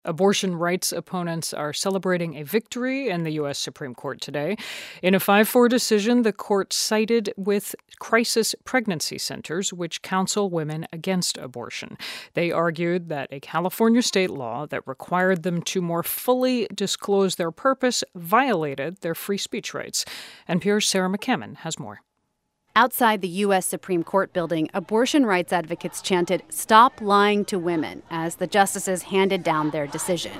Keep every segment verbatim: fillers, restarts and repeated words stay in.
Abortion rights opponents are celebrating a victory in the U S Supreme Court today. In a five four decision, the court sided with crisis pregnancy centers, which counsel women against abortion. They argued that a California state law that required them to more fully disclose their purpose violated their free speech rights. N P R's Sarah McCammon has more. Outside the U S Supreme Court building, abortion rights advocates chanted, "Stop lying to women," as the justices handed down their decision.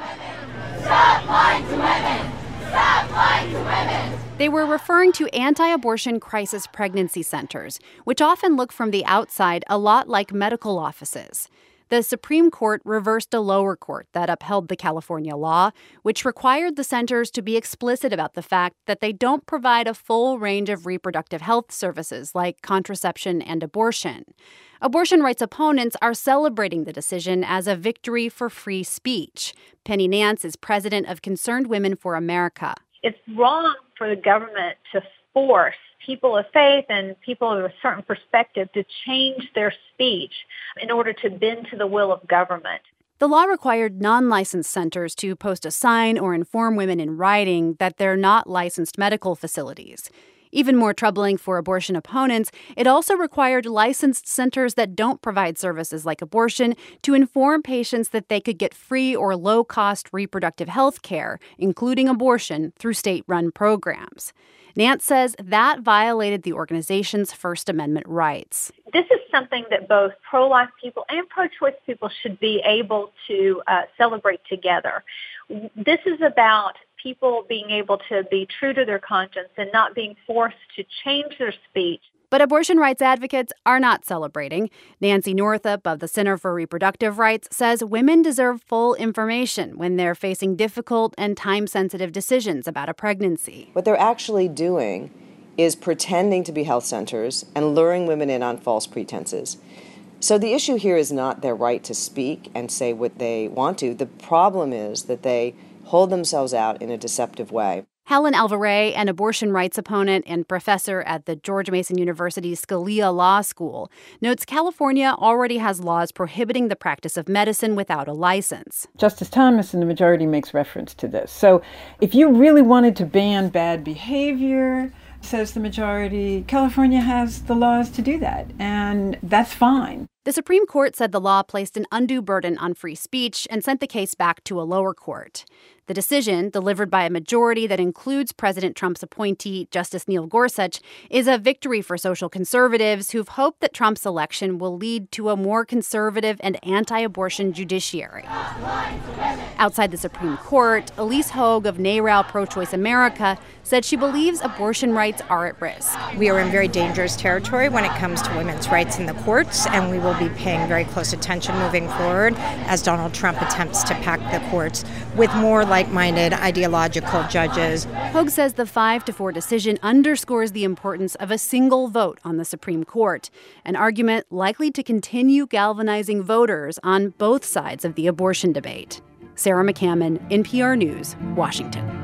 Stop lying to women! Stop lying to women! They were referring to anti-abortion crisis pregnancy centers, which often look from the outside a lot like medical offices. The Supreme Court reversed a lower court that upheld the California law, which required the centers to be explicit about the fact that they don't provide a full range of reproductive health services like contraception and abortion. Abortion rights opponents are celebrating the decision as a victory for free speech. Penny Nance is president of Concerned Women for America. It's wrong for the government to force people of faith and people of a certain perspective to change their speech in order to bend to the will of government. The law required non-licensed centers to post a sign or inform women in writing that they're not licensed medical facilities. Even more troubling for abortion opponents, it also required licensed centers that don't provide services like abortion to inform patients that they could get free or low-cost reproductive health care, including abortion, through state-run programs. Nance says that violated the organization's First Amendment rights. This is something that both pro-life people and pro-choice people should be able to uh, celebrate together. This is about people being able to be true to their conscience and not being forced to change their speech. But abortion rights advocates are not celebrating. Nancy Northup of the Center for Reproductive Rights says women deserve full information when they're facing difficult and time-sensitive decisions about a pregnancy. What they're actually doing is pretending to be health centers and luring women in on false pretenses. So the issue here is not their right to speak and say what they want to. The problem is that they hold themselves out in a deceptive way. Helen Alvarez, an abortion rights opponent and professor at the George Mason University Scalia Law School, notes California already has laws prohibiting the practice of medicine without a license. Justice Thomas in the majority makes reference to this. So if you really wanted to ban bad behavior, says the majority, California has the laws to do that, and that's fine. The Supreme Court said the law placed an undue burden on free speech and sent the case back to a lower court. The decision, delivered by a majority that includes President Trump's appointee, Justice Neil Gorsuch, is a victory for social conservatives who've hoped that Trump's election will lead to a more conservative and anti-abortion judiciary. Outside the Supreme Court, Elise Hogue of NARAL Pro-Choice America said she believes abortion rights are at risk. We are in very dangerous territory when it comes to women's rights in the courts, and we will be paying very close attention moving forward as Donald Trump attempts to pack the courts with more like-minded ideological judges. Hogue says the five to four decision underscores the importance of a single vote on the Supreme Court, an argument likely to continue galvanizing voters on both sides of the abortion debate. Sarah McCammon, N P R News, Washington.